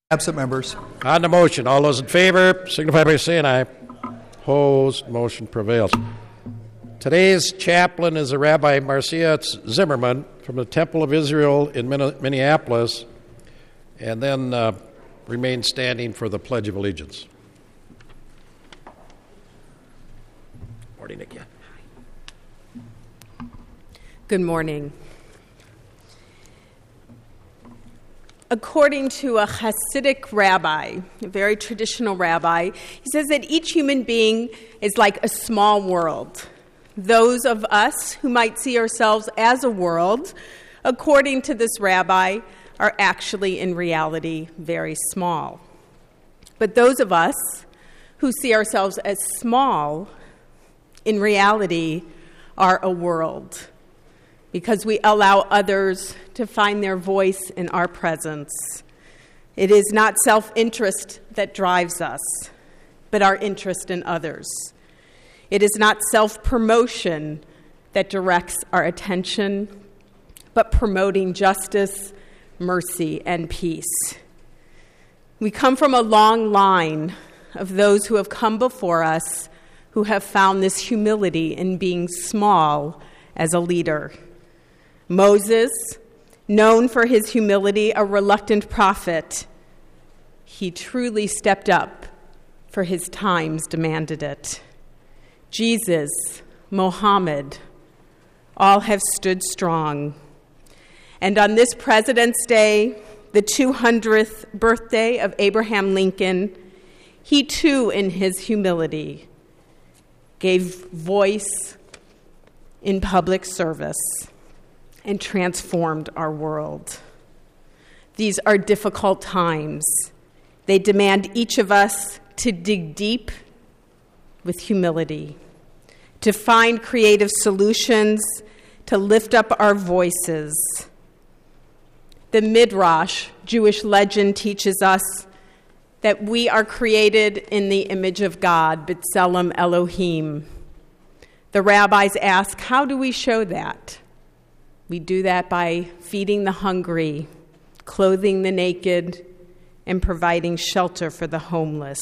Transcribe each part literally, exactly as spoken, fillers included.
Absent members. On the motion, all those in favor signify by saying aye. Opposed, motion prevails. Today's chaplain is the Rabbi Marcia Zimmerman from the Temple of Israel in Minneapolis, and then uh, remain standing for the Pledge of Allegiance. Morning again. Good morning. According to a Hasidic rabbi, a very traditional rabbi, he says that each human being is like a small world. Those of us who might see ourselves as a world, according to this rabbi, are actually in reality very small. But those of us who see ourselves as small, in reality, are a world, because we allow others to find their voice in our presence. It is not self-interest that drives us, but our interest in others. It is not self-promotion that directs our attention, but promoting justice, mercy, and peace. We come from a long line of those who have come before us who have found this humility in being small as a leader. Moses, known for his humility, a reluctant prophet, he truly stepped up, for his times demanded it. Jesus, Mohammed, all have stood strong. And on this President's Day, the two hundredth birthday of Abraham Lincoln, he too, in his humility, gave voice in public service and transformed our world. These are difficult times. They demand each of us to dig deep with humility, to find creative solutions, to lift up our voices. The Midrash, Jewish legend, teaches us that we are created in the image of God, B'Tselem Elohim. The rabbis ask, how do we show that? We do that by feeding the hungry, clothing the naked, and providing shelter for the homeless.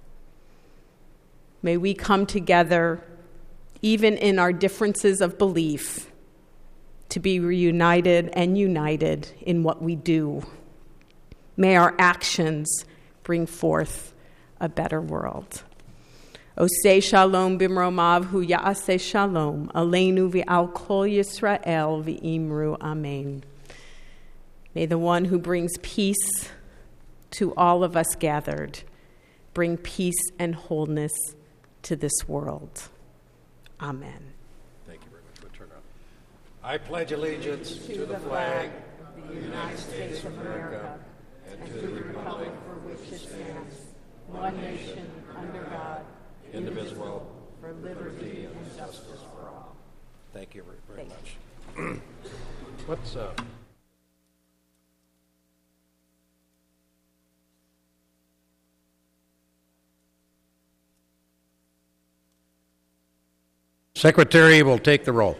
May we come together, even in our differences of belief, to be reunited and united in what we do. May our actions bring forth a better world. Oseh shalom bimromav hu ya'aseh shalom aleinu v'al kol Yisrael v'imru amen. May the one who brings peace to all of us gathered bring peace and wholeness to this world. Amen. Thank you very much for the turnout. I pledge allegiance to, to the flag of the United States of America and to the republic for which it stands, one nation under God, indivisible, for liberty and justice for all. Thank you very, very much. What's uh Secretary will take the roll.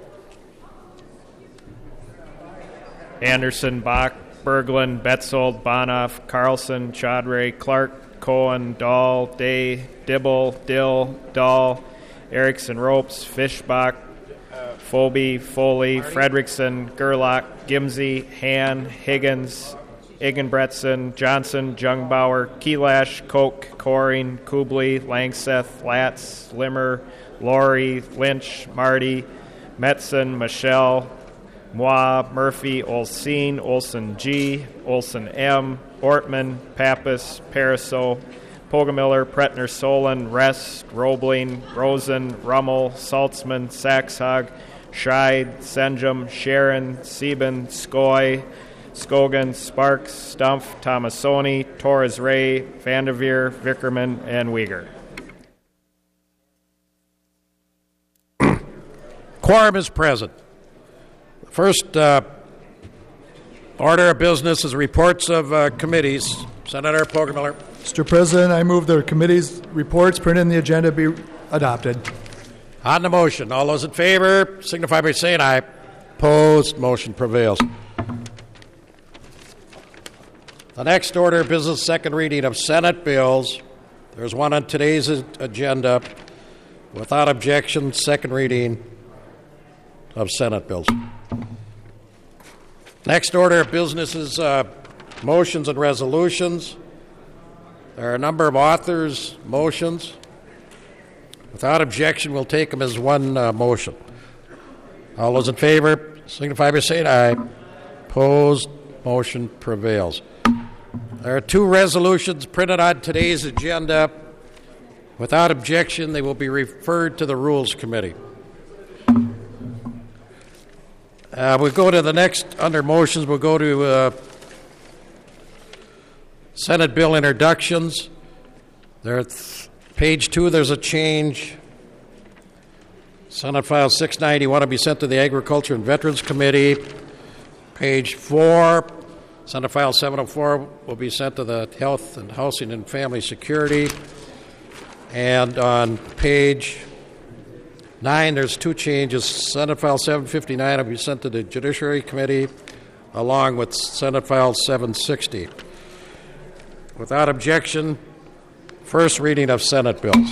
Anderson, Bach, Berglund, Betzold, Bonoff, Carlson, Chaudhry, Clark, Cohen, Dahl, Day, Dibble, Dill, Dahl, Erickson, Ropes, Fischbach, Phoebe, Foley, Fredrickson, Gerlach, Gimsey, Han, Higgins, Iggenbretson, Johnson, Jungbauer, Kelash, Koch, Coring, Kubley, Langseth, Latz, Limmer, Laurie, Lynch, Marty, Metzen, Michelle, Moi, Murphy, Olseen, Olson G, Olson M, Ortman, Pappas, Pariseau, Pogamiller, Pretner, Solon, Rest, Roebling, Rosen, Rummel, Saltzman, Saxhog, Scheid, Senjum, Sharon, Sieben, Skoy, Skogan, Sparks, Stumpf, Tomasoni, Torres Ray, Vanderveer, Vickerman, and Uyghur. Quorum is present. The first uh, order of business is reports of uh, committees. Senator Pogamiller. Mister President, I move the committee's reports printed in the agenda be adopted. On the motion, all those in favor signify by saying aye. Opposed, motion prevails. The next order of business, second reading of Senate bills. There's one on today's agenda. Without objection, second reading of Senate bills. Next order of business is uh, motions and resolutions. There are a number of authors' motions. Without objection, we'll take them as one uh, motion. All those in favor, signify by saying aye. Opposed, motion prevails. There are two resolutions printed on today's agenda. Without objection, they will be referred to the Rules Committee. Uh, we'll go to the next, under motions, we'll go to uh, Senate bill introductions. There, th- page two, there's a change. Senate File six ninety, want to be sent to the Agriculture and Veterans Committee. Page four, Senate File seven oh four will be sent to the Health and Housing and Family Security. And on page nine, there's two changes. Senate File seven fifty-nine will be sent to the Judiciary Committee, along with Senate File seven sixty. Without objection, first reading of Senate bills.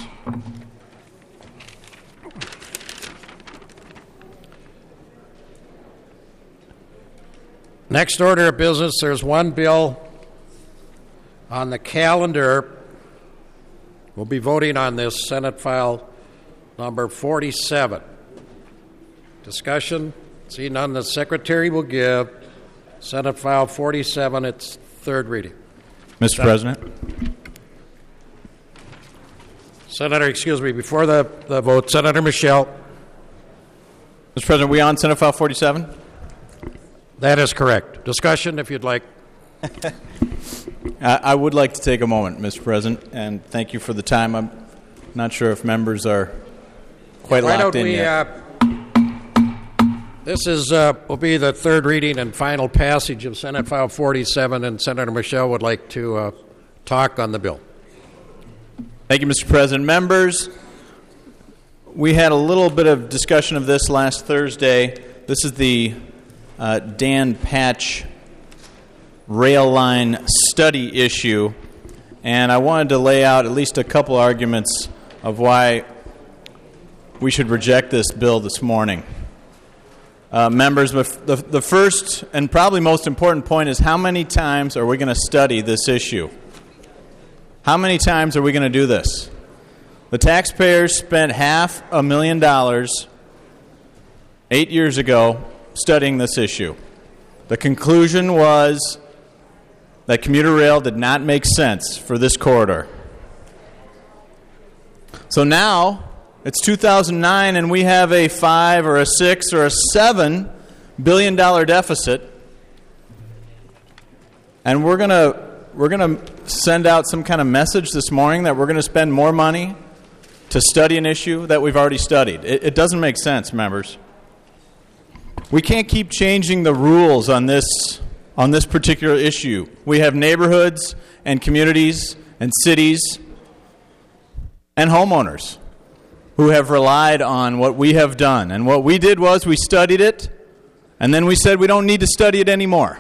Next order of business, there's one bill on the calendar. We'll be voting on this, Senate File number forty-seven. Discussion? See none, the Secretary will give Senate File forty-seven its third reading. Mister Sen- President. Senator, excuse me, before the, the vote, Senator Michelle. Mister President, are we on Senate File forty-seven? That is correct. Discussion, if you'd like. I would like to take a moment, Mister President, and thank you for the time. I'm not sure if members are quite Why locked don't in we, yet. Uh, this is uh, will be the third reading and final passage of Senate File forty-seven, and Senator Michelle would like to uh, talk on the bill. Thank you, Mister President. Members, we had a little bit of discussion of this last Thursday. This is the uh, Dan Patch rail line study issue, and I wanted to lay out at least a couple arguments of why we should reject this bill this morning. Uh, members, the, the first and probably most important point is how many times are we going to study this issue? How many times are we going to do this? The taxpayers spent half a million dollars eight years ago studying this issue. The conclusion was that commuter rail did not make sense for this corridor. So now it's two thousand nine and we have a five or a six or a seven billion dollar deficit, and we're gonna we're gonna send out some kind of message this morning that we're going to spend more money to study an issue that we've already studied. It, it doesn't make sense, members. We can't keep changing the rules on this on this particular issue. We have neighborhoods and communities and cities and homeowners who have relied on what we have done. And what we did was we studied it, and then we said we don't need to study it anymore.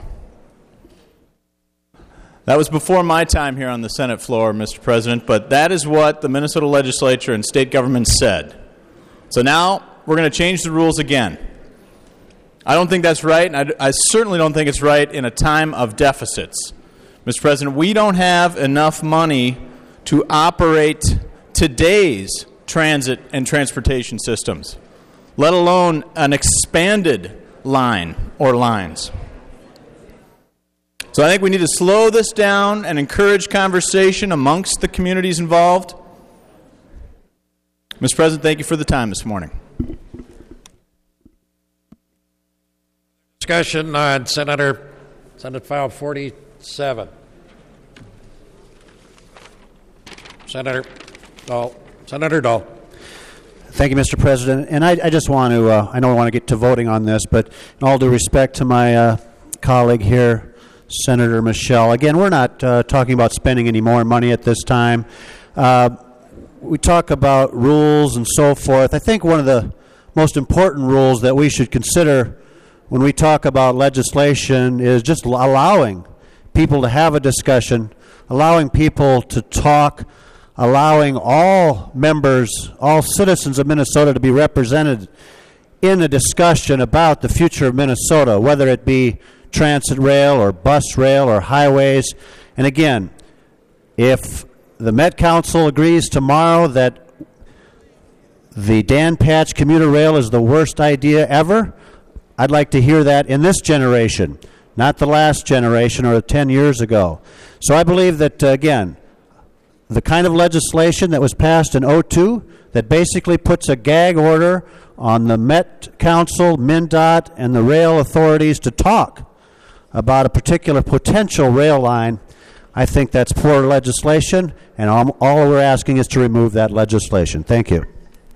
That was before my time here on the Senate floor, Mister President, but that is what the Minnesota legislature and state government said. So now we're going to change the rules again. I don't think that's right, and I, I certainly don't think it's right in a time of deficits. Mister President, we don't have enough money to operate today's transit and transportation systems, let alone an expanded line or lines. So I think we need to slow this down and encourage conversation amongst the communities involved. Mister President, thank you for the time this morning. Discussion on Senator Senate File forty-seven. Senator Dahl. Senator Dahl. Thank you, Mister President. And I, I just want to, uh, I know I want to get to voting on this, but in all due respect to my uh, colleague here, Senator Michelle, again, we're not uh, talking about spending any more money at this time. Uh, we talk about rules and so forth. I think one of the most important rules that we should consider when we talk about legislation is just allowing people to have a discussion, allowing people to talk, allowing all members, all citizens of Minnesota to be represented in a discussion about the future of Minnesota, whether it be transit rail or bus rail or highways. And again, if the Met Council agrees tomorrow that the Dan Patch commuter rail is the worst idea ever, I'd like to hear that in this generation, not the last generation or ten years ago. So I believe that, uh, again, the kind of legislation that was passed in oh two that basically puts a gag order on the Met Council, MnDOT, and the rail authorities to talk about a particular potential rail line, I think that's poor legislation, and all, all we're asking is to remove that legislation. Thank you.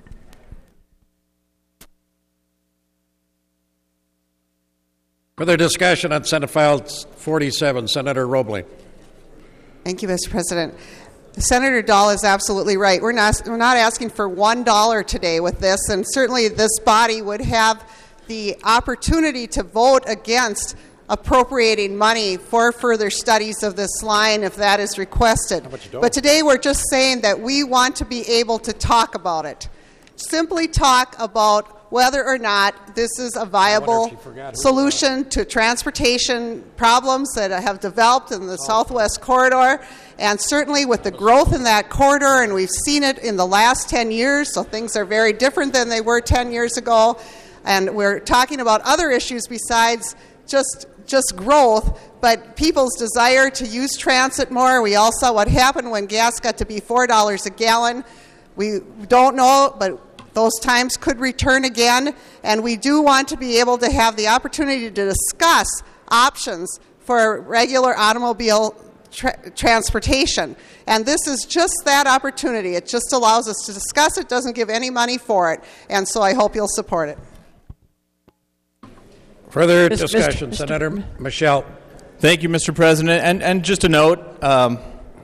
Further discussion on Senate File forty-seven. Senator Roebling. Thank you, Mister President. Senator Dahl is absolutely right. We're not, we're not asking for one dollar today with this, and certainly this body would have the opportunity to vote against appropriating money for further studies of this line if that is requested. But today we're just saying that we want to be able to talk about it. Simply talk about whether or not this is a viable solution to transportation problems that have developed in the Southwest Corridor, and certainly with the growth in that corridor, and we've seen it in the last ten years, so things are very different than they were ten years ago, and we're talking about other issues besides just just growth, but people's desire to use transit more. We all saw what happened when gas got to be four dollars a gallon. We don't know, but those times could return again, and we do want to be able to have the opportunity to discuss options for regular automobile tra- transportation. And this is just that opportunity. It just allows us to discuss it, doesn't give any money for it, and so I hope you'll support it. Further Mister discussion. Mister Senator Michelle. Thank you, Mister President. And and just a note, um,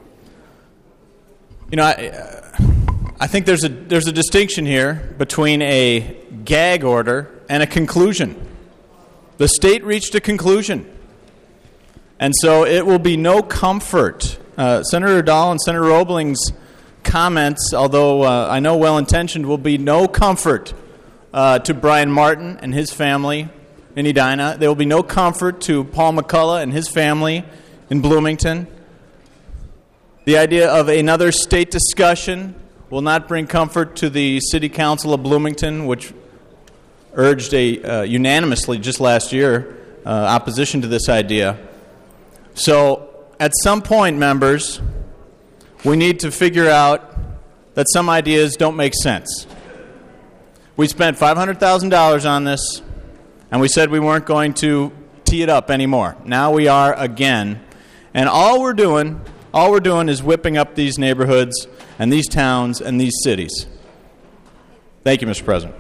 you know, I, uh, I think there's a there's a distinction here between a gag order and a conclusion. The state reached a conclusion, and so it will be no comfort. Uh, Senator Dahl and Senator Roebling's comments, although uh, I know well-intentioned, will be no comfort uh, to Brian Martin and his family in Edina. There will be no comfort to Paul McCullough and his family in Bloomington. The idea of another state discussion will not bring comfort to the City Council of Bloomington, which urged a uh, unanimously just last year uh, opposition to this idea. So at some point, members, we need to figure out that some ideas don't make sense. We spent five hundred thousand dollars on this, and we said we weren't going to tee it up anymore. Now we are again. And all we're doing, all we're doing is whipping up these neighborhoods and these towns and these cities. Thank you, Mister President.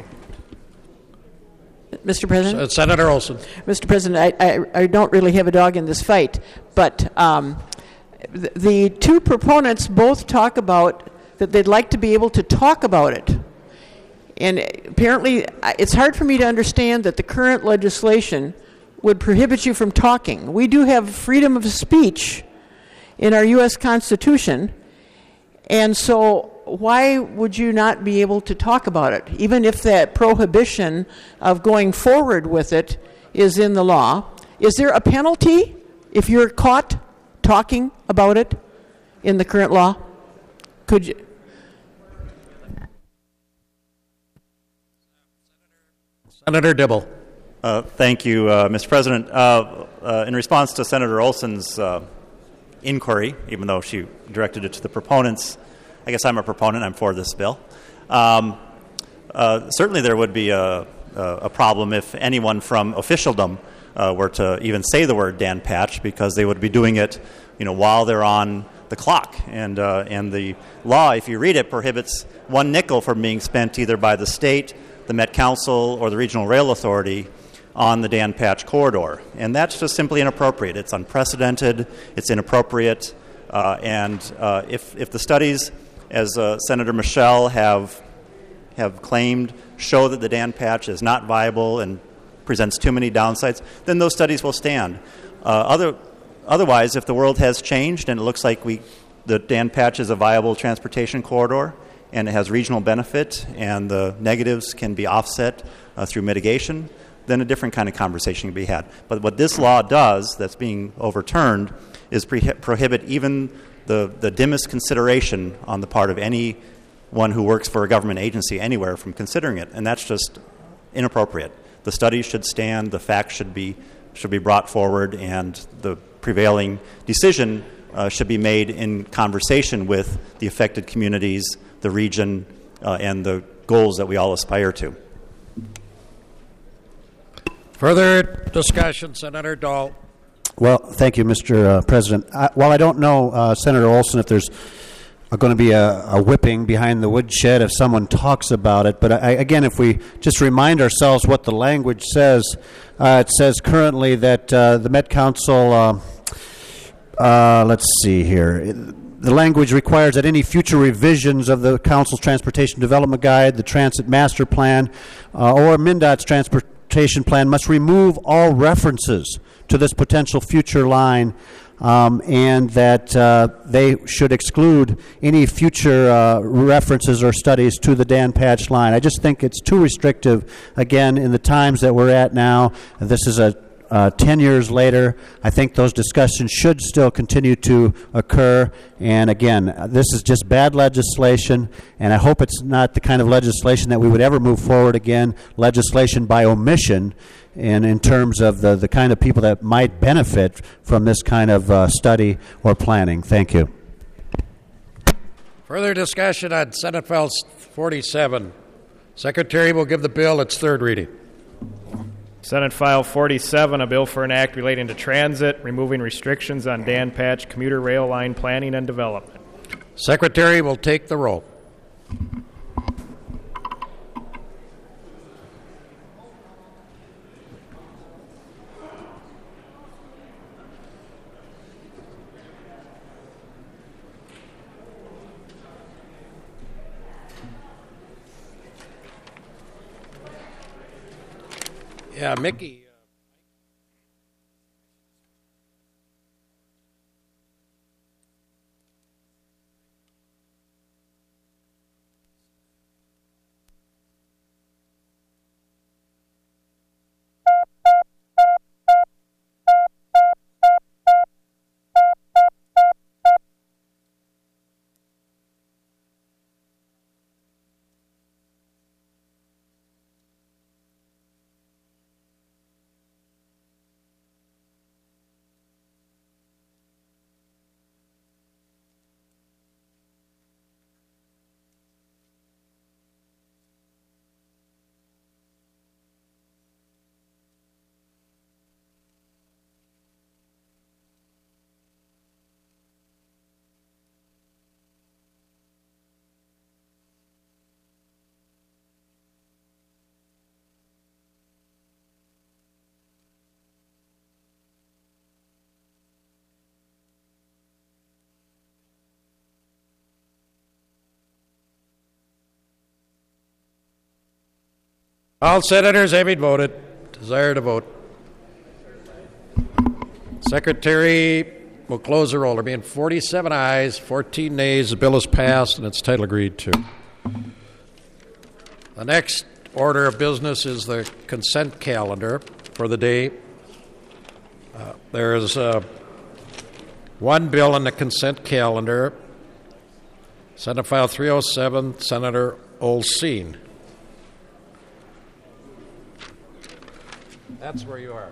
Mister President? Senator Olson. Mister President, I, I, I don't really have a dog in this fight, but um, the, the two proponents both talk about that they'd like to be able to talk about it. And apparently, it's hard for me to understand that the current legislation would prohibit you from talking. We do have freedom of speech in our U S Constitution, and so why would you not be able to talk about it, even if that prohibition of going forward with it is in the law? Is there a penalty if you're caught talking about it in the current law? Could you... Senator Dibble. Uh, thank you, uh, Mister President. Uh, uh, in response to Senator Olson's uh, inquiry, even though she directed it to the proponents, I guess I'm a proponent. I'm for this bill. Um, uh, certainly there would be a, a problem if anyone from officialdom uh, were to even say the word Dan Patch, because they would be doing it, you know, while they're on the clock. And, uh, and the law, if you read it, prohibits one nickel from being spent either by the state, the Met Council, or the Regional Rail Authority on the Dan Patch corridor. And that's just simply inappropriate. It's unprecedented. It's inappropriate. Uh, and uh, if, if the studies, as uh, Senator Michelle have, have claimed, show that the Dan Patch is not viable and presents too many downsides, then those studies will stand. Uh, other, otherwise, if the world has changed and it looks like we, the Dan Patch is a viable transportation corridor and it has regional benefit and the negatives can be offset uh, through mitigation, then a different kind of conversation can be had. But what this law does that's being overturned is pre- prohibit even the, the dimmest consideration on the part of anyone who works for a government agency anywhere from considering it, and that's just inappropriate. The studies should stand, the facts should be should be brought forward, and the prevailing decision uh, should be made in conversation with the affected communities, the region, uh, and the goals that we all aspire to. Further discussion, Senator Dahl. Well, thank you, Mister Uh, President. I, while I don't know, uh, Senator Olson, if there's going to be a, a whipping behind the woodshed if someone talks about it, but I, again, if we just remind ourselves what the language says, uh, it says currently that uh, the Met Council, uh, uh, let's see here, the language requires that any future revisions of the Council's Transportation Development Guide, the Transit Master Plan, uh, or MnDOT's Transportation Plan must remove all references to this potential future line, um, and that uh, they should exclude any future uh, references or studies to the Dan Patch line. I just think it's too restrictive, again, in the times that we're at now. This is a Uh, ten years later. I think those discussions should still continue to occur. And again, this is just bad legislation, and I hope it's not the kind of legislation that we would ever move forward again, legislation by omission, and in terms of the, the kind of people that might benefit from this kind of uh, study or planning. Thank you. Further discussion on Senate File forty-seven. Secretary will give the bill its third reading. Senate File forty-seven, a bill for an act relating to transit, removing restrictions on Dan Patch commuter rail line planning and development. Secretary will take the roll. Yeah, Mickey. All senators having voted, desire to vote. Secretary will close the roll. There being forty-seven ayes, fourteen nays. The bill is passed and its title agreed to. The next order of business is the consent calendar for the day. Uh, there is uh, one bill in the consent calendar. Senate File three oh seven, Senator Olsen. That's where you are.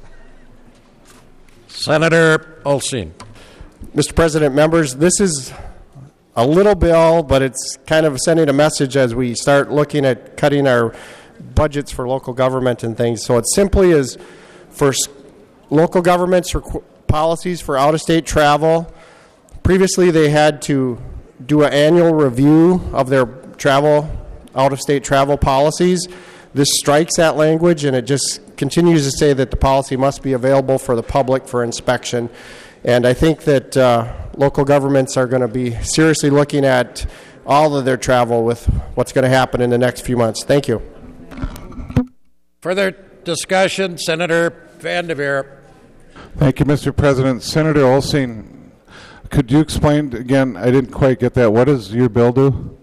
Senator Olsen. Mister President, members, this is a little bill, but it's kind of sending a message as we start looking at cutting our budgets for local government and things. So it simply is for local governments requ- policies for out-of-state travel. Previously, they had to do an annual review of their travel, out-of-state travel policies. This strikes that language, and it just continues to say that the policy must be available for the public for inspection. And I think that uh, local governments are going to be seriously looking at all of their travel with what's going to happen in the next few months. Thank you. Further discussion, Senator Van de Veer. Thank you, Mister President. Senator Olsing, could you explain again? I didn't quite get that. What does your bill do?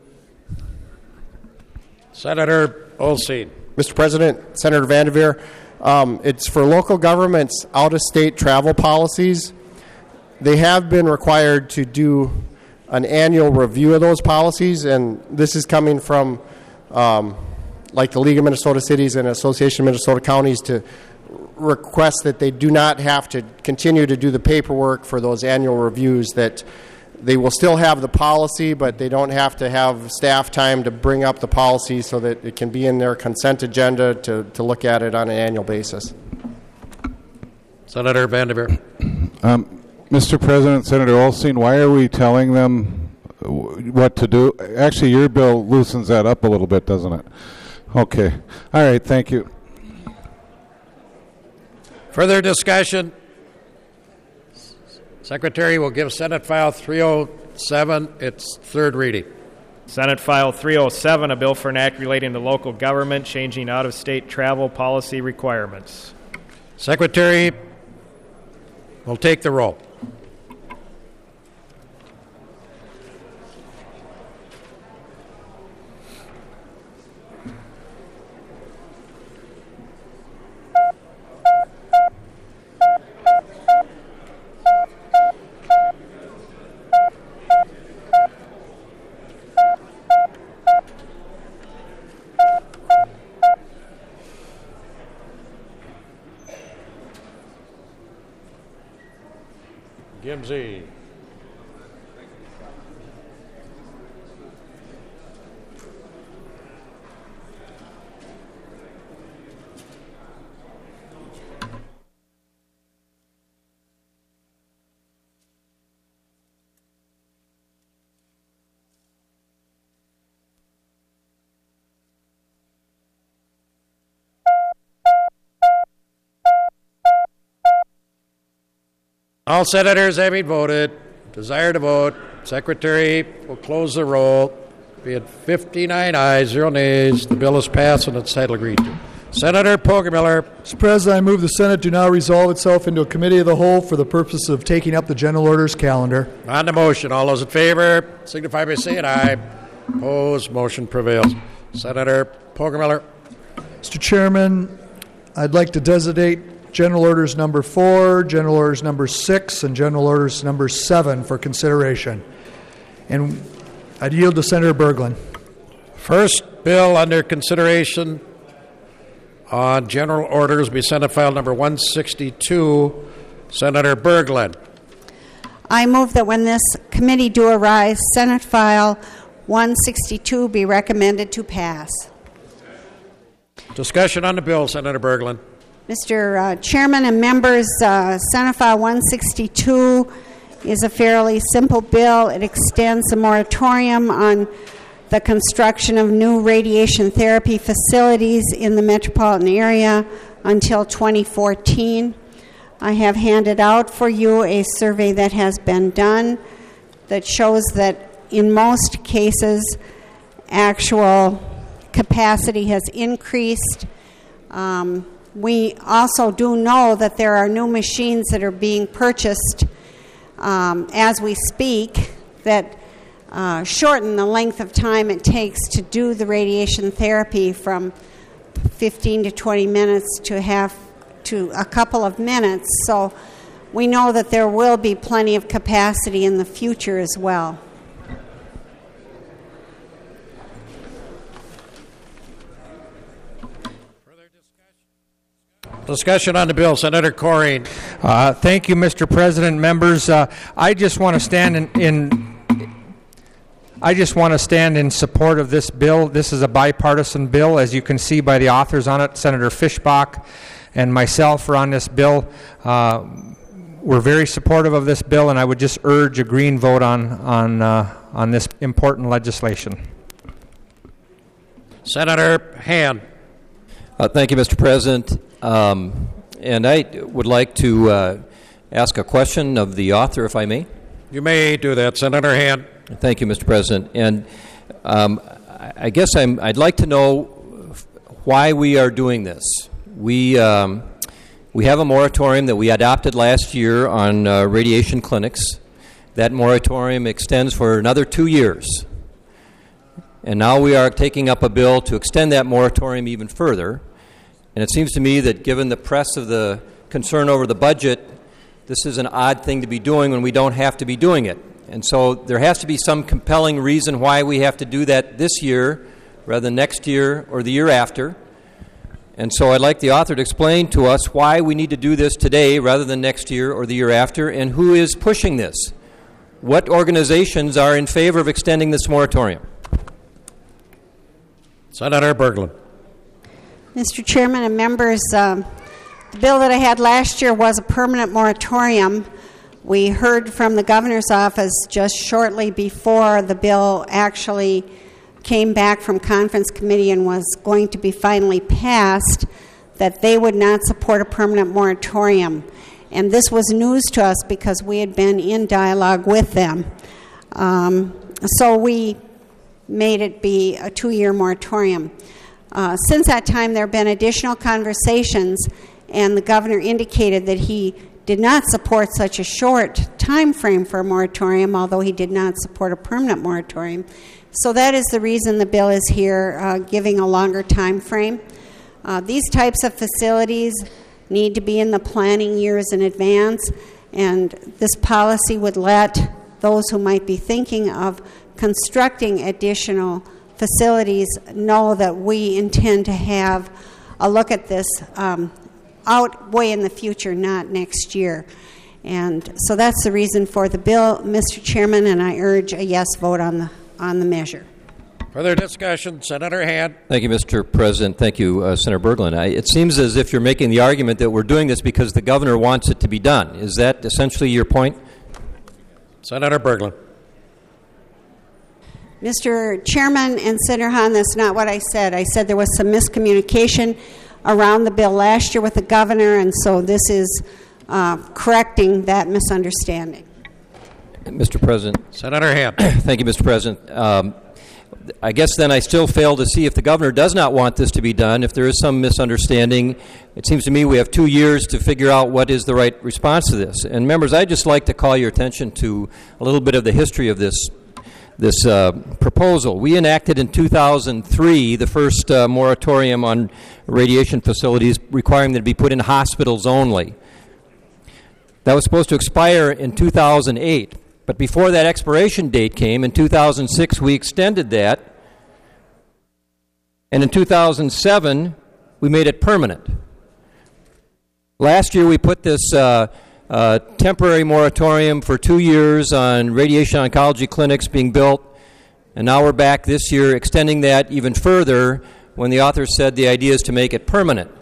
Senator Olsing. Mister President, Senator Vanderveer, um, it's for local governments' out-of-state travel policies. They have been required to do an annual review of those policies, and this is coming from um, like the League of Minnesota Cities and Association of Minnesota Counties to request that they do not have to continue to do the paperwork for those annual reviews, that they will still have the policy, but they don't have to have staff time to bring up the policy so that it can be in their consent agenda to, to look at it on an annual basis. Senator Vanderveer. Um, Mister President, Senator Olsing, why are we telling them what to do? Actually, your bill loosens that up a little bit, doesn't it? Okay. All right, thank you. Further discussion? Secretary will give Senate File three oh seven its third reading. Senate File three oh seven, a bill for an act relating to local government, changing out-of-state travel policy requirements. Secretary will take the roll. Gimsey. All senators having voted, desire to vote, Secretary will close the roll. Be it fifty-nine ayes, zero nays. The bill is passed and its title agreed to. Senator Poggemiller. Mister President, I move the Senate do now resolve itself into a committee of the whole for the purpose of taking up the general orders calendar. On the motion, all those in favor signify by saying aye. Opposed, motion prevails. Senator Poggemiller. Mister Chairman, I'd like to designate General Orders number four, General Orders number six, and General Orders number seven for consideration. And I'd yield to Senator Berglund. First bill under consideration on General Orders will be Senate File number one sixty-two. Senator Berglund. I move that when this committee do arise, Senate File one sixty-two be recommended to pass. Discussion on the bill, Senator Berglund. Mister Uh, Chairman and members, uh, Senate File one sixty-two is a fairly simple bill. It extends a moratorium on the construction of new radiation therapy facilities in the metropolitan area until twenty fourteen. I have handed out for you a survey that has been done that shows that in most cases actual capacity has increased. Um, We also do know that there are new machines that are being purchased um, as we speak that uh, shorten the length of time it takes to do the radiation therapy from fifteen to twenty minutes to half to a couple of minutes. So we know that there will be plenty of capacity in the future as well. Discussion on the bill, Senator Corrine. Uh, thank you, Mister President. Members, uh, I just want to stand in, in I just want to stand in support of this bill. This is a bipartisan bill, as you can see by the authors on it. Senator Fischbach and myself are on this bill. Uh, we're very supportive of this bill, and I would just urge a green vote on on uh, on this important legislation. Senator Hand. Uh, thank you, Mister President. Um, and I would like to uh, ask a question of the author, if I may. You may do that, Senator Hand. Thank you, Mister President. And um, I guess I'm, I'd like to know why we are doing this. We um, We have a moratorium that we adopted last year on uh, radiation clinics. That moratorium extends for another two years. And now we are taking up a bill to extend that moratorium even further. And it seems to me that given the press of the concern over the budget, this is an odd thing to be doing when we don't have to be doing it. And so there has to be some compelling reason why we have to do that this year rather than next year or the year after. And so I'd like the author to explain to us why we need to do this today rather than next year or the year after, and who is pushing this. What organizations are in favor of extending this moratorium? Senator Berglund. Mister Chairman and members, um, the bill that I had last year was a permanent moratorium. We heard from the governor's office just shortly before the bill actually came back from conference committee and was going to be finally passed that they would not support a permanent moratorium. And this was news to us because we had been in dialogue with them. Um, so we made it be a two-year moratorium. Uh, since that time, there have been additional conversations, and the governor indicated that he did not support such a short time frame for a moratorium, although he did not support a permanent moratorium. So that is the reason the bill is here, uh, giving a longer time frame. Uh, these types of facilities need to be in the planning years in advance, and this policy would let those who might be thinking of constructing additional facilities know that we intend to have a look at this um, out way in the future, not next year. And so that's the reason for the bill, Mister Chairman, and I urge a yes vote on the on the measure. Further discussion, Senator Hand. Thank you, Mister President. Thank you, uh, Senator Berglund. I, it seems as if you're making the argument that we're doing this because the governor wants it to be done. Is that essentially your point? Senator Berglund. Mister Chairman and Senator Hahn, that's not what I said. I said there was some miscommunication around the bill last year with the governor, and so this is uh, correcting that misunderstanding. Mister President. Senator Hand. Thank you, Mister President. Um, I guess then I still fail to see if the governor does not want this to be done, if there is some misunderstanding. It seems to me we have two years to figure out what is the right response to this. And members, I'd just like to call your attention to a little bit of the history of this this uh, proposal. We enacted in two thousand three the first uh, moratorium on radiation facilities requiring them to be put in hospitals only. That was supposed to expire in two thousand eight. But before that expiration date came, in two thousand six, we extended that. And in two thousand seven, we made it permanent. Last year, we put this uh, uh, temporary moratorium for two years on radiation oncology clinics being built. And now we're back this year extending that even further when the author said the idea is to make it permanent.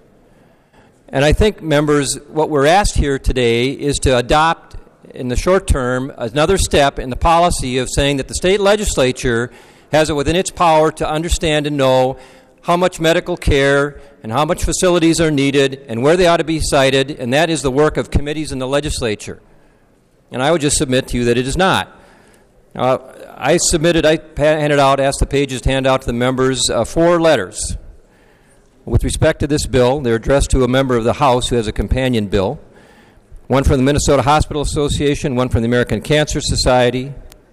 And I think, members, what we're asked here today is to adopt in the short term another step in the policy of saying that the state legislature has it within its power to understand and know how much medical care and how much facilities are needed and where they ought to be sited, and that is the work of committees in the legislature. And I would just submit to you that it is not. Uh, I submitted, I handed out, asked the pages to hand out to the members uh, four letters with respect to this bill. They're addressed to a member of the House who has a companion bill. One from the Minnesota Hospital Association, one from the American Cancer Society,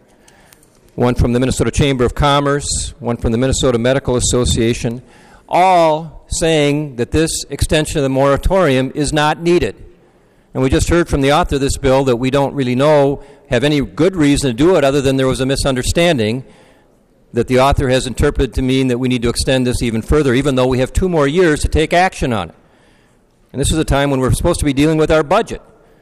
one from the Minnesota Chamber of Commerce, one from the Minnesota Medical Association, all saying that this extension of the moratorium is not needed. And we just heard from the author of this bill that we don't really know, have any good reason to do it other than there was a misunderstanding that the author has interpreted to mean that we need to extend this even further, even though we have two more years to take action on it. And this is a time when we're supposed to be dealing with our budget.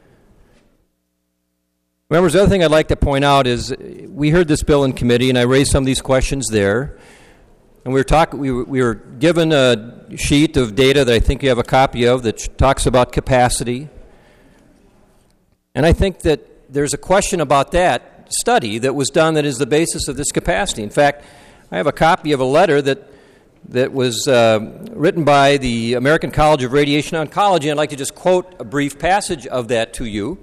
Members, the other thing I'd like to point out is we heard this bill in committee, and I raised some of these questions there. And we were, talk, we were, we were given a sheet of data that I think you have a copy of that talks about capacity. And I think that there's a question about that study that was done that is the basis of this capacity. In fact, I have a copy of a letter that that was uh, written by the American College of Radiation Oncology. I'd like to just quote a brief passage of that to you.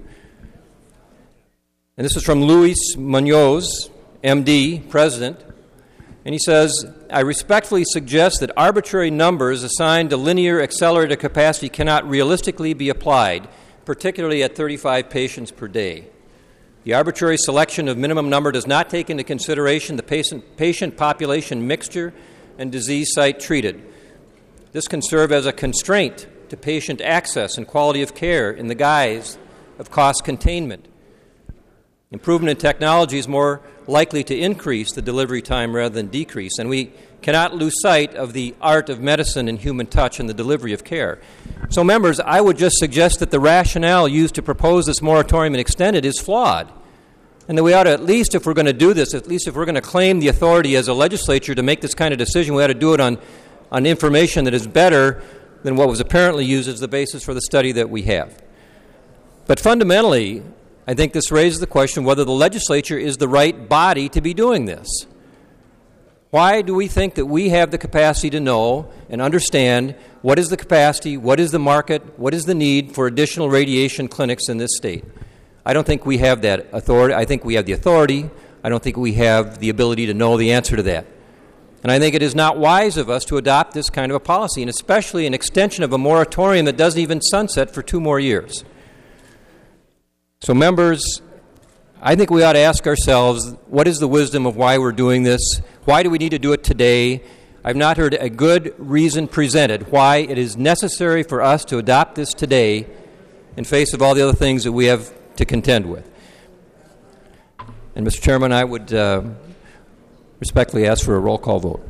And this is from Luis Munoz, M D, President. And he says, I respectfully suggest that arbitrary numbers assigned to linear accelerator capacity cannot realistically be applied, particularly at thirty-five patients per day. The arbitrary selection of minimum number does not take into consideration the patient, patient population mixture and disease site treated. This can serve as a constraint to patient access and quality of care in the guise of cost containment. Improvement in technology is more likely to increase the delivery time rather than decrease, and we cannot lose sight of the art of medicine and human touch in the delivery of care. So, members, I would just suggest that the rationale used to propose this moratorium and extend it is flawed, and that we ought to, at least if we're going to do this, at least if we're going to claim the authority as a legislature to make this kind of decision, we ought to do it on, on information that is better than what was apparently used as the basis for the study that we have. But fundamentally, I think this raises the question whether the legislature is the right body to be doing this. Why do we think that we have the capacity to know and understand what is the capacity, what is the market, what is the need for additional radiation clinics in this state? I don't think we have that authority. I think we have the authority. I don't think we have the ability to know the answer to that. And I think it is not wise of us to adopt this kind of a policy, and especially an extension of a moratorium that doesn't even sunset for two more years. So, members, I think we ought to ask ourselves, what is the wisdom of why we're doing this? Why do we need to do it today? I've not heard a good reason presented why it is necessary for us to adopt this today in face of all the other things that we have to contend with. And, Mister Chairman, I would uh, respectfully ask for a roll call vote.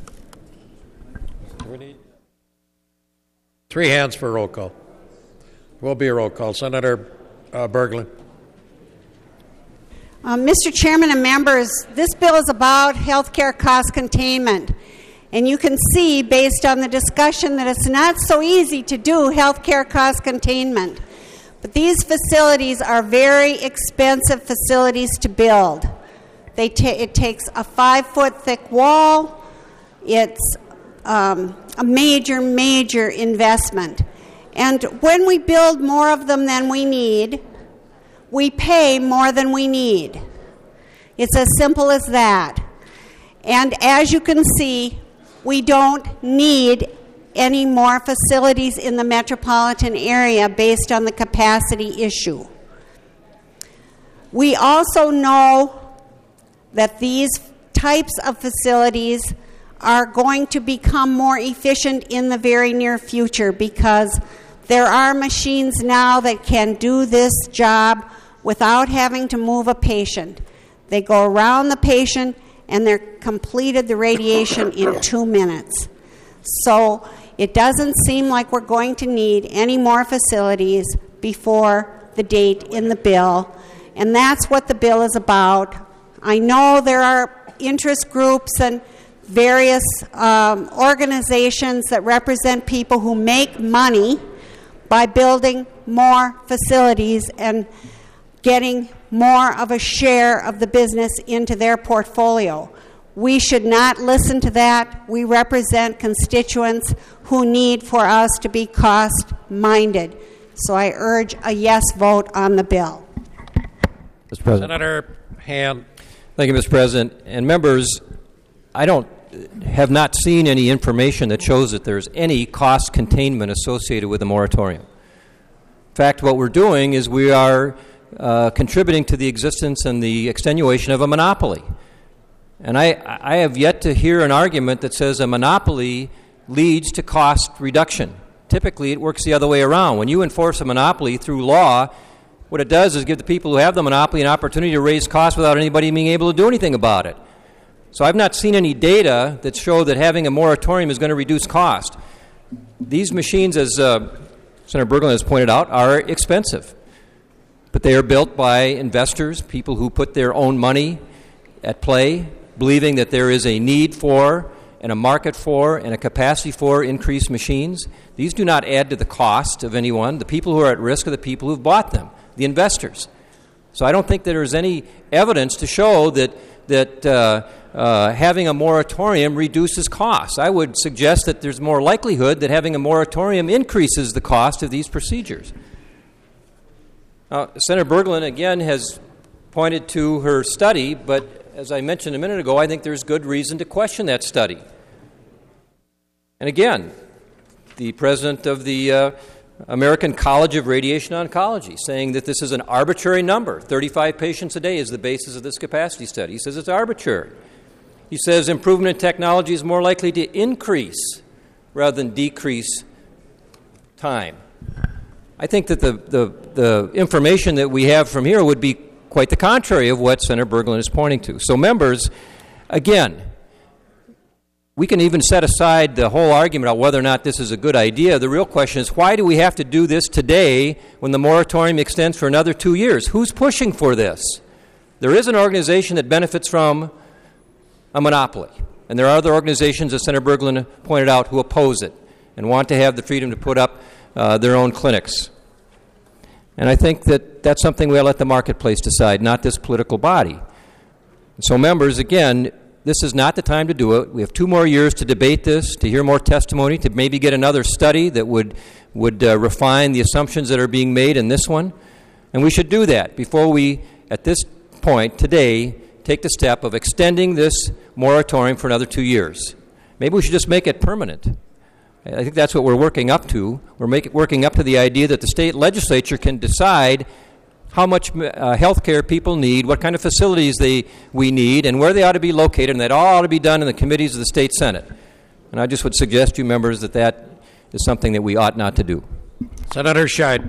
Three hands for a roll call. Will be a roll call. Senator uh, Berglund. Uh, Mister Chairman and members, this bill is about health care cost containment. And you can see, based on the discussion, that it's not so easy to do health care cost containment. But these facilities are very expensive facilities to build. They ta- it takes a five-foot thick wall. It's um, a major, major investment. And when we build more of them than we need, we pay more than we need. It's as simple as that. And as you can see, we don't need any more facilities in the metropolitan area based on the capacity issue. We also know that these types of facilities are going to become more efficient in the very near future because there are machines now that can do this job without having to move a patient. They go around the patient and they're completed the radiation in two minutes. So it doesn't seem like we're going to need any more facilities before the date in the bill, and that's what the bill is about. I know there are interest groups and various um, organizations that represent people who make money by building more facilities and getting more of a share of the business into their portfolio. We should not listen to that. We represent constituents who need for us to be cost-minded. So I urge a yes vote on the bill. Mister President. Senator Hand. Thank you, Mister President. And members, I don't have not seen any information that shows that there's any cost containment associated with the moratorium. In fact, what we're doing is we are uh, contributing to the existence and the extenuation of a monopoly. And I, I have yet to hear an argument that says a monopoly leads to cost reduction. Typically, it works the other way around. When you enforce a monopoly through law, what it does is give the people who have the monopoly an opportunity to raise costs without anybody being able to do anything about it. So I've not seen any data that show that having a moratorium is going to reduce cost. These machines, as uh, Senator Berglund has pointed out, are expensive. But they are built by investors, people who put their own money at play, believing that there is a need for and a market for and a capacity for increased machines. These do not add to the cost of anyone. The people who are at risk are the people who've bought them, the investors. So I don't think there is any evidence to show that that uh, uh, having a moratorium reduces costs. I would suggest that there's more likelihood that having a moratorium increases the cost of these procedures. Now, Senator Berglund, again, has pointed to her study, but as I mentioned a minute ago, I think there's good reason to question that study. And again, the president of the uh, American College of Radiation Oncology saying that this is an arbitrary number. thirty-five patients a day is the basis of this capacity study. He says it's arbitrary. He says improvement in technology is more likely to increase rather than decrease time. I think that the, the, the information that we have from here would be quite the contrary of what Senator Berglund is pointing to. So, members, again, we can even set aside the whole argument about whether or not this is a good idea. The real question is, why do we have to do this today when the moratorium extends for another two years? Who's pushing for this? There is an organization that benefits from a monopoly, and there are other organizations, as Senator Berglund pointed out, who oppose it and want to have the freedom to put up uh, their own clinics. And I think that that's something we ought to let the marketplace decide, not this political body. So, members, again, this is not the time to do it. We have two more years to debate this, to hear more testimony, to maybe get another study that would, would uh, refine the assumptions that are being made in this one. And we should do that before we, at this point today, take the step of extending this moratorium for another two years. Maybe we should just make it permanent. I think that's what we're working up to. We're make, working up to the idea that the state legislature can decide how much uh, health care people need, what kind of facilities they we need, and where they ought to be located, and that all ought to be done in the committees of the state Senate. And I just would suggest to you members that that is something that we ought not to do. Senator Scheid.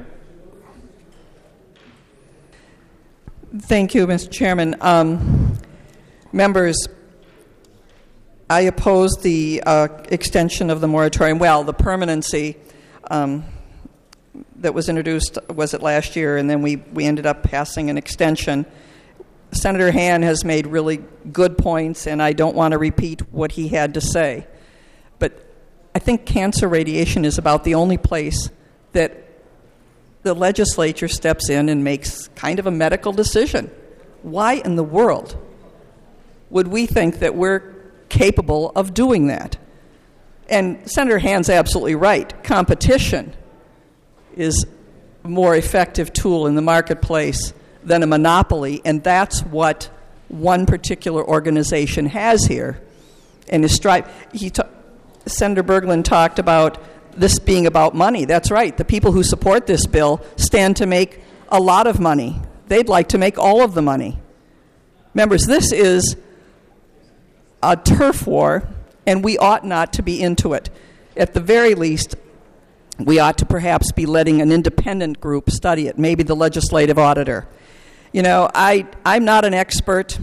Thank you, Mister Chairman. Um, members, I oppose the uh, extension of the moratorium. Well, the permanency um, that was introduced, was it last year, and then we, we ended up passing an extension. Senator Han has made really good points, and I don't want to repeat what he had to say. But I think cancer radiation is about the only place that the legislature steps in and makes kind of a medical decision. Why in the world would we think that we're capable of doing that? And Senator Han's absolutely right. Competition is a more effective tool in the marketplace than a monopoly, and that's what one particular organization has here. And is stri- he ta- Senator Berglund talked about this being about money. That's right. The people who support this bill stand to make a lot of money. They'd like to make all of the money. Members, this is a turf war, and we ought not to be into it. At the very least, we ought to perhaps be letting an independent group study it, maybe the legislative auditor. You know, I, I'm not an expert,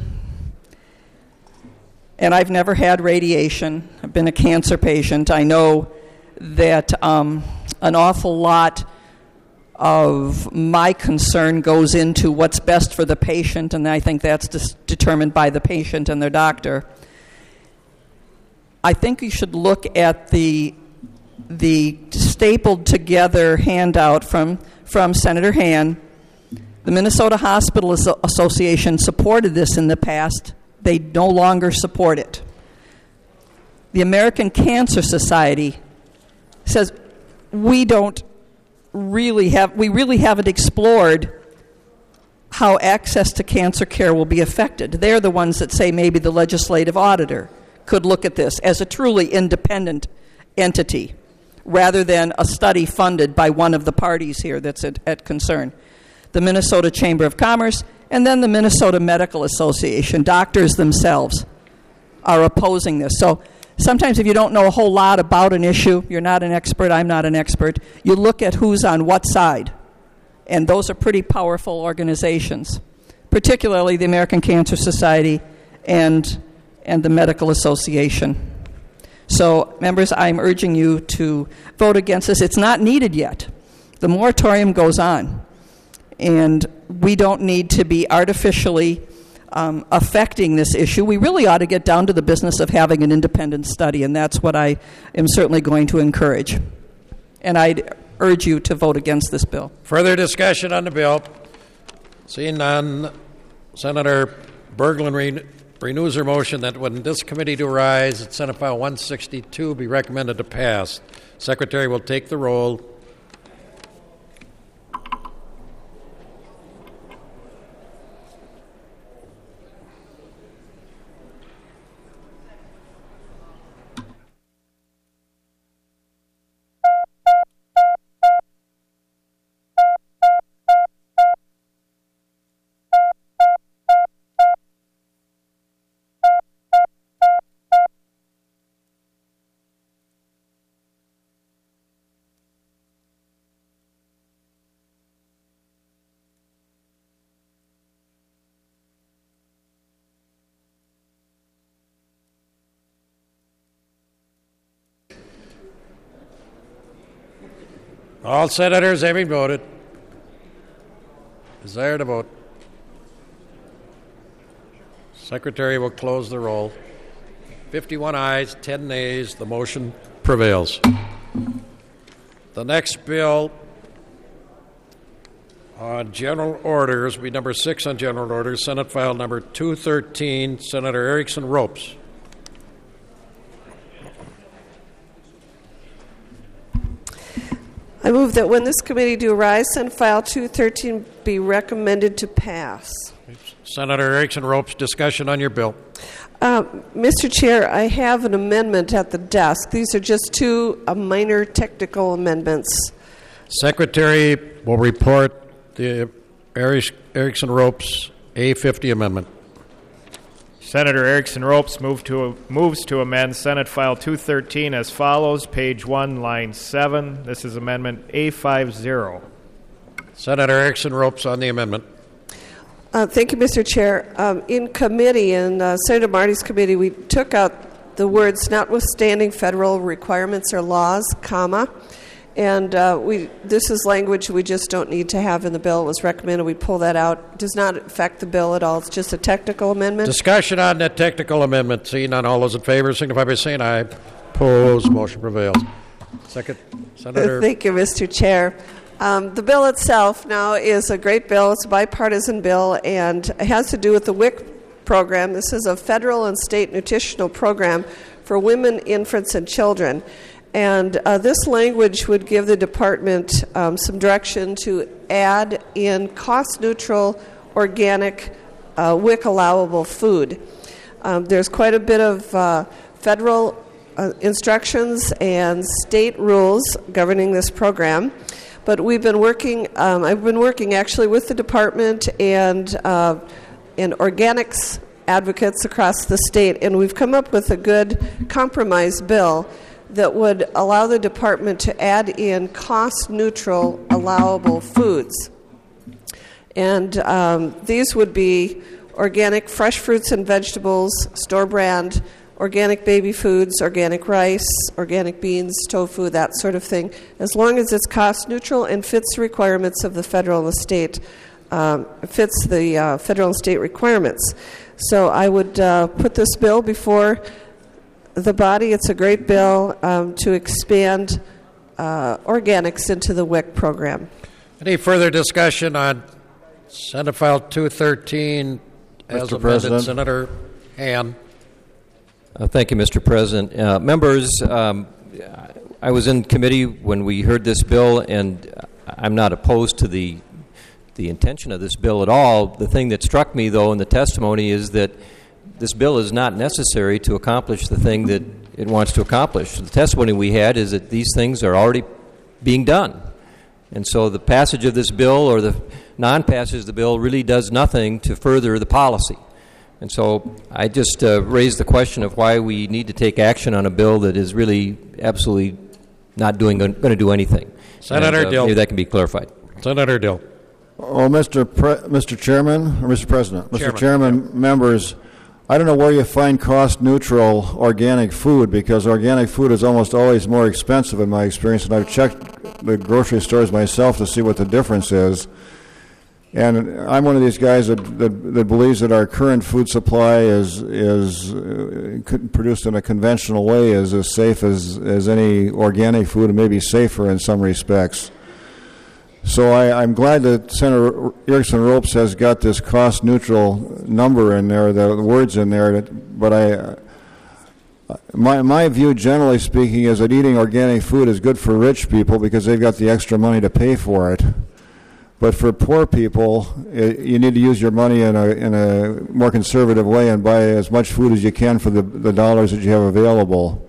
and I've never had radiation. I've been a cancer patient. I know that um, an awful lot of my concern goes into what's best for the patient, and I think that's dis- determined by the patient and their doctor. I think you should look at the the stapled together handout from, from Senator Han. The Minnesota Hospital Association supported this in the past. They no longer support it. The American Cancer Society says we don't really have, we really haven't explored how access to cancer care will be affected. They're the ones that say maybe the legislative auditor could look at this as a truly independent entity rather than a study funded by one of the parties here that's at, at concern. The Minnesota Chamber of Commerce and then the Minnesota Medical Association, doctors themselves, are opposing this. So sometimes if you don't know a whole lot about an issue, you're not an expert, I'm not an expert, you look at who's on what side. And those are pretty powerful organizations, particularly the American Cancer Society and, and the Medical Association. So, members, I'm urging you to vote against this. It's not needed yet. The moratorium goes on, and we don't need to be artificially um, affecting this issue. We really ought to get down to the business of having an independent study, and that's what I am certainly going to encourage. And I'd urge you to vote against this bill. Further discussion on the bill? Seeing none, Senator Berglund re- renews her motion that when this committee to rise, that Senate File one sixty-two be recommended to pass. Secretary will take the roll. All senators having voted. Desire to vote. Secretary will close the roll. fifty-one ayes, ten nays. The motion prevails. The next bill on general orders will be number six on general orders, Senate file number two thirteen, Senator Erickson Ropes. I move that when this committee do arise, Senate File two thirteen be recommended to pass. Senator Erickson Ropes, discussion on your bill. Uh, Mister Chair, I have an amendment at the desk. These are just two uh, minor technical amendments. Secretary will report the Erickson Ropes A fifty amendment. Senator Erickson Ropes move to, moves to amend Senate File two thirteen as follows, page one, line seven. This is Amendment A fifty. Senator Erickson Ropes on the amendment. Uh, thank you, Mister Chair. Um, in committee, in uh, Senator Marty's committee, we took out the words "notwithstanding federal requirements or laws," comma, and uh, we this is language we just don't need to have in the bill. It was recommended we pull that out. It does not affect the bill at all. It's just a technical amendment. Discussion on that technical amendment. Seeing none, all those in favor signify by saying aye. Opposed, motion prevails. Second, Senator. Uh, thank you, Mister Chair. Um, the bill itself now is a great bill. It's a bipartisan bill, and it has to do with the W I C program. This is a federal and state nutritional program for women, infants, and children. And uh, this language would give the department um, some direction to add in cost-neutral, organic, uh, W I C allowable food. Um, there's quite a bit of uh, federal uh, instructions and state rules governing this program. But we've been working, um, I've been working actually with the department and, uh, and organics advocates across the state, and we've come up with a good compromise bill that would allow the department to add in cost-neutral, allowable foods. And um, these would be organic fresh fruits and vegetables, store-brand, organic baby foods, organic rice, organic beans, tofu, that sort of thing, as long as it's cost-neutral and fits the requirements of the federal and the state, um, fits the uh, federal and state requirements. So I would uh, put this bill before the body. It's a great bill um, to expand uh, organics into the W I C program. Any further discussion on Senate File two thirteen as Mister amended? President. Senator Ham. Uh, thank you, Mister President. Uh, members, um, I was in committee when we heard this bill, and I'm not opposed to the the intention of this bill at all. The thing that struck me, though, in the testimony is that this bill is not necessary to accomplish the thing that it wants to accomplish. The testimony we had is that these things are already being done. And so the passage of this bill or the non-passage of the bill really does nothing to further the policy. And so I just uh, raised the question of why we need to take action on a bill that is really absolutely not doing going to do anything. Senator and, uh, Dill. Maybe that can be clarified. Senator Dill. Oh, Mister Pre- Mister Chairman or Mister President, Mister Chairman. Chairman, members, I don't know where you find cost-neutral organic food, because organic food is almost always more expensive in my experience, and I've checked the grocery stores myself to see what the difference is. And I'm one of these guys that, that, that believes that our current food supply is is uh, produced in a conventional way is as safe as, as any organic food, and maybe safer in some respects. So I, I'm glad that Senator Erickson Ropes has got this cost-neutral number in there, the words in there. That, but I, my my view, generally speaking, is that eating organic food is good for rich people because they've got the extra money to pay for it. But for poor people, it, you need to use your money in a in a more conservative way and buy as much food as you can for the the dollars that you have available.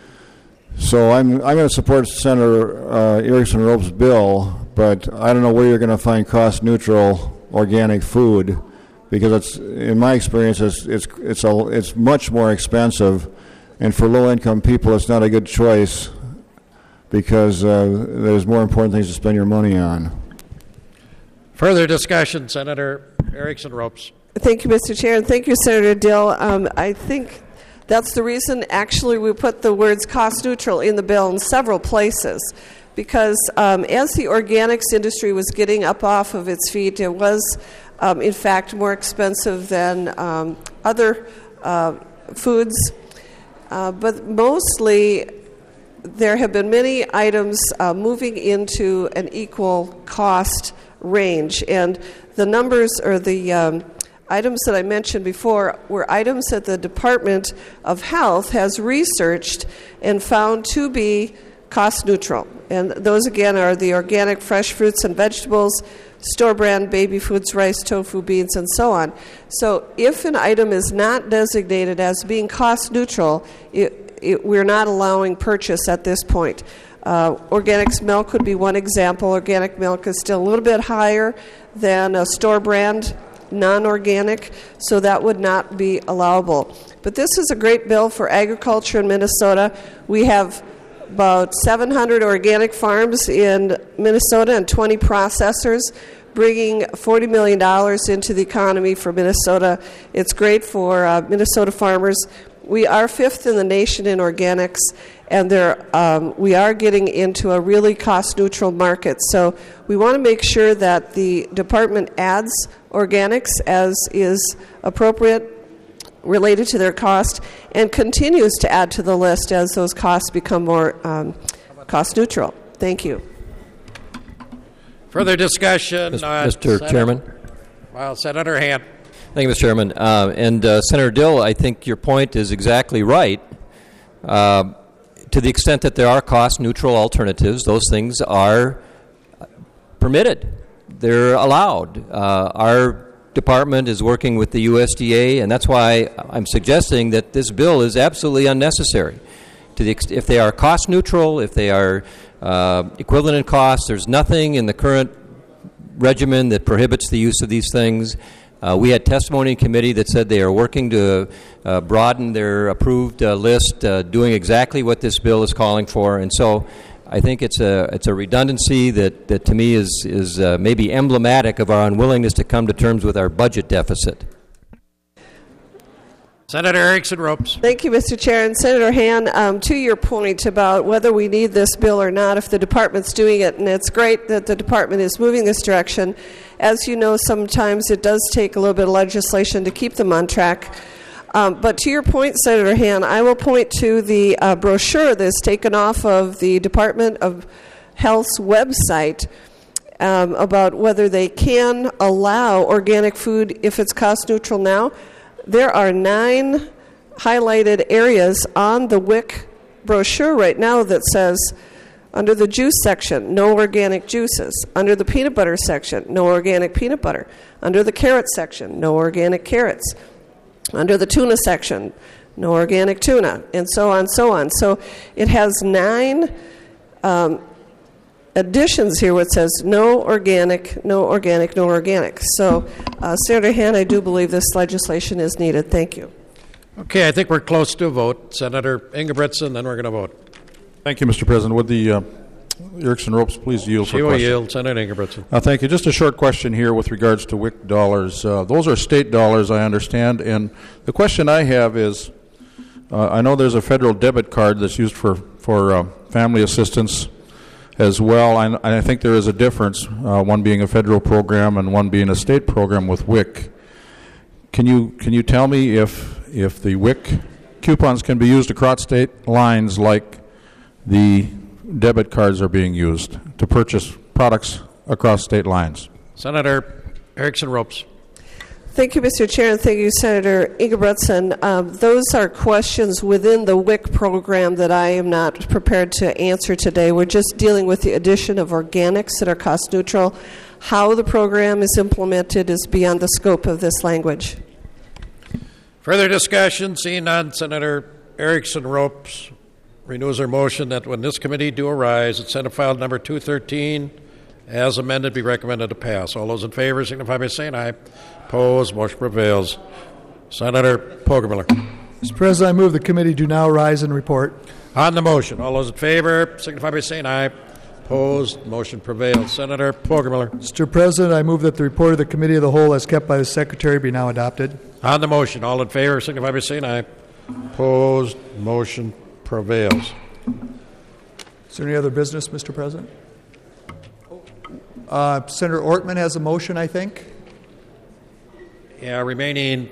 So I'm I'm going to support Senator uh, Erickson Ropes' bill, but I don't know where you're going to find cost-neutral organic food, because it's, in my experience, it's it's it's a, it's much more expensive, and for low-income people, it's not a good choice because uh, there's more important things to spend your money on. Further discussion, Senator Erickson Ropes. Thank you, Mister Chair, and thank you, Senator Dill. Um, I think that's the reason, actually, we put the words cost-neutral in the bill in several places. because um, as the organics industry was getting up off of its feet, it was, um, in fact, more expensive than um, other uh, foods. Uh, but mostly, there have been many items uh, moving into an equal cost range. And the numbers, or the um, items that I mentioned before, were items that the Department of Health has researched and found to be cost neutral. And those, again, are the organic fresh fruits and vegetables, store-brand baby foods, rice, tofu, beans, and so on. So if an item is not designated as being cost neutral, it, it, we're not allowing purchase at this point. Uh, organic milk could be one example. Organic milk is still a little bit higher than a store-brand non-organic, so that would not be allowable. But this is a great bill for agriculture in Minnesota. We have about seven hundred organic farms in Minnesota and twenty processors, bringing forty million dollars into the economy for Minnesota. It's great for uh, Minnesota farmers. We are fifth in the nation in organics, and there, um, we are getting into a really cost-neutral market. So we want to make sure that the department adds organics as is appropriate, related to their cost, and continues to add to the list as those costs become more um, cost-neutral. Thank you. Further discussion? Mister on Mister Senate- Chairman. Well, Senator Hand. Thank you, Mister Chairman. Uh, and uh, Senator Dill, I think your point is exactly right. Uh, to the extent that there are cost-neutral alternatives, those things are permitted. They're allowed. Uh, our department is working with the U S D A, and that's why I'm suggesting that this bill is absolutely unnecessary. To the ex- if they are cost-neutral, if they are uh, equivalent in cost, there's nothing in the current regimen that prohibits the use of these things. Uh, we had testimony in committee that said they are working to uh, broaden their approved uh, list, uh, doing exactly what this bill is calling for. And so I think it's a it's a redundancy that, that to me is, is uh, maybe emblematic of our unwillingness to come to terms with our budget deficit. Senator Erickson Ropes. Thank you, Mister Chair. And Senator Han, um, to your point about whether we need this bill or not, if the department's doing it, and it's great that the department is moving this direction. As you know, sometimes it does take a little bit of legislation to keep them on track. Um, but to your point, Senator Han, I will point to the uh, brochure that's taken off of the Department of Health's website um, about whether they can allow organic food if it's cost neutral now. There are nine highlighted areas on the W I C brochure right now that says, under the juice section, no organic juices. Under the peanut butter section, no organic peanut butter. Under the carrot section, no organic carrots. Under the tuna section, no organic tuna, and so on, so on. So it has nine um, additions here where it says no organic, no organic, no organic. So, uh, Senator Han, I do believe this legislation is needed. Thank you. Okay, I think we're close to a vote. Senator Ingebrigtsen, then we're going to vote. Thank you, Mister President. Would the uh, Erickson Ropes please yield for She will question? yield. Senator Ingebrigtsen. Uh, thank you. Just a short question here with regards to W I C dollars. Uh, those are state dollars, I understand. And the question I have is, uh, I know there's a federal debit card that's used for, for uh, family assistance as well. I, I think there is a difference, uh, one being a federal program and one being a state program with W I C. Can you can you tell me if if the W I C coupons can be used across state lines like the debit cards are being used to purchase products across state lines? Senator Erickson Ropes. Thank you, Mister Chair, and thank you, Senator Ingebrigtsen. Um, those are questions within the W I C program that I am not prepared to answer today. We're just dealing with the addition of organics that are cost neutral. How the program is implemented is beyond the scope of this language. Further discussion? Seeing none, Senator Erickson Ropes renews her motion that when this committee do arise, that Senate file number two thirteen, as amended, be recommended to pass. All those in favor signify by saying aye. Opposed, motion prevails. Senator Poggemiller. Mister President, I move the committee do now rise and report. On the motion, all those in favor signify by saying aye. Opposed, motion prevails. Senator Poggemiller. Mister President, I move that the report of the Committee of the Whole as kept by the Secretary be now adopted. On the motion, all in favor signify by saying aye. Opposed, motion prevails. Is there any other business, Mister President? Uh, Senator Ortman has a motion, I think. Yeah, remaining.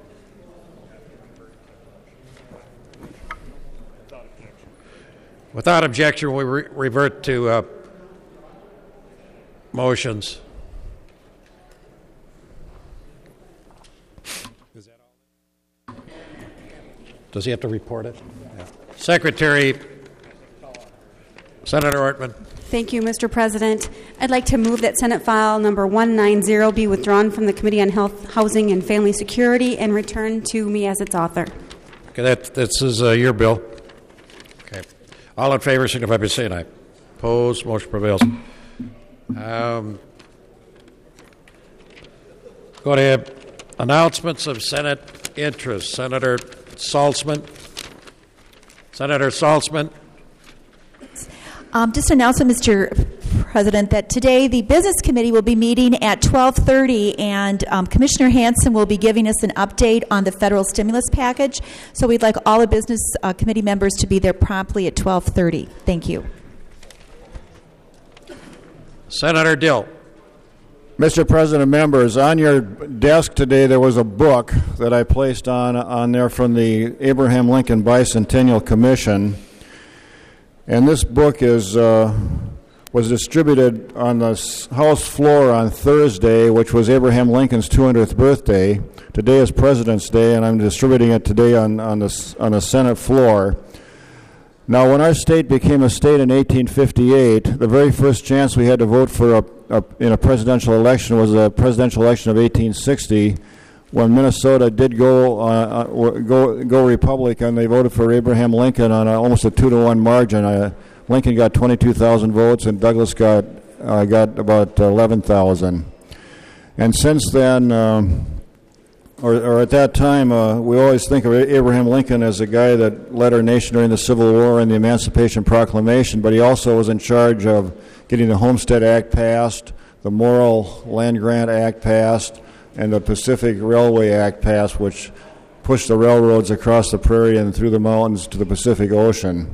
Without objection, we re- revert to uh, motions. Does he have to report it? Yeah. Secretary, Senator Ortman. Thank you, Mister President. I'd like to move that Senate file number one ninety be withdrawn from the Committee on Health, Housing, and Family Security and returned to me as its author. Okay, that this is uh, your bill. Okay. All in favor, signify by saying aye. Opposed, motion prevails. Um, go to announcements of Senate interest. Senator Saltzman. Senator Saltzman. Um, just announce it, Mister President, that today the Business Committee will be meeting at twelve thirty, and um, Commissioner Hanson will be giving us an update on the federal stimulus package. So we'd like all the Business uh, Committee members to be there promptly at twelve thirty. Thank you. Senator Dill. Mister President, members, on your desk today there was a book that I placed on on there from the Abraham Lincoln Bicentennial Commission, and this book is uh, was distributed on the House floor on Thursday, which was Abraham Lincoln's two hundredth birthday. Today is President's Day, and I'm distributing it today on on the on the Senate floor. Now, when our state became a state in eighteen fifty-eight, the very first chance we had to vote for a, a in a presidential election was a presidential election of eighteen sixty, when Minnesota did go uh, go go Republican. They voted for Abraham Lincoln on a, almost a two to one margin. Uh, Lincoln got twenty-two thousand votes, and Douglas got uh, got about eleven thousand. And since then. Um, Or, or at that time, uh, we always think of Abraham Lincoln as a guy that led our nation during the Civil War and the Emancipation Proclamation, but he also was in charge of getting the Homestead Act passed, the Morrill Land Grant Act passed, and the Pacific Railway Act passed, which pushed the railroads across the prairie and through the mountains to the Pacific Ocean.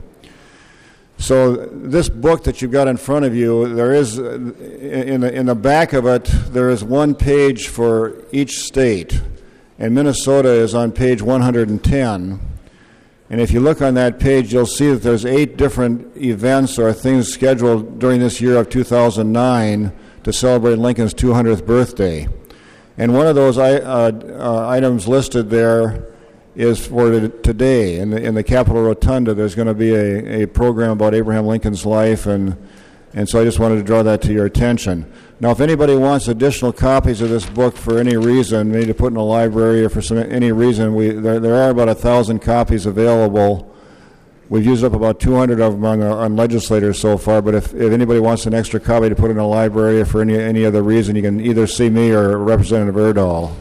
So this book that you've got in front of you, there is, in the, in the back of it, there is one page for each state. And Minnesota is on page one hundred ten. And if you look on that page, you'll see that there's eight different events or things scheduled during this year of two thousand nine to celebrate Lincoln's two hundredth birthday. And one of those uh, uh, items listed there is for today. In the, in the Capitol Rotunda, there's going to be a, a program about Abraham Lincoln's life, and, and so I just wanted to draw that to your attention. Now, if anybody wants additional copies of this book for any reason, maybe to put in a library or for some, any reason, we there, there are about a thousand copies available. We've used up about two hundred of them on, on legislators so far, but if, if anybody wants an extra copy to put in a library or for any, any other reason, you can either see me or Representative Erdahl.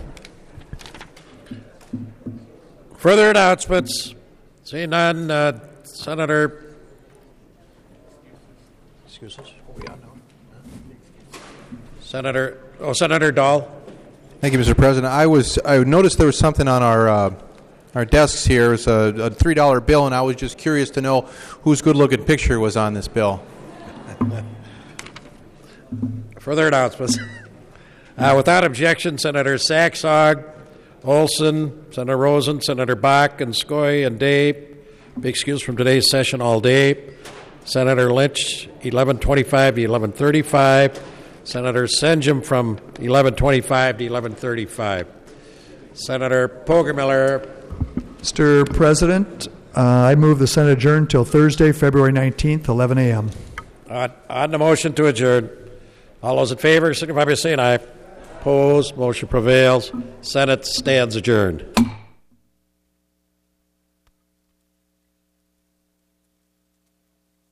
Further announcements? Seeing none, uh, Senator. Excuse us. What are we on now? Senator, oh, Senator Dahl. Thank you, Mister President. I was I noticed there was something on our uh, our desks here. It's a, a three dollar bill, and I was just curious to know whose good-looking picture was on this bill. Further announcements. Uh, without objection, Senator Saxog, Olson, Senator Rosen, Senator Bach, and Skoy, and Day be excused from today's session all day. Senator Lynch, eleven twenty-five to eleven thirty-five. Senator Senjum from eleven twenty-five to eleven thirty-five. Senator Poggemiller. Mister President, uh, I move the Senate adjourn until Thursday, February nineteenth, eleven a.m. On, on the motion to adjourn, all those in favor signify by saying aye. Opposed, motion prevails. Senate stands adjourned.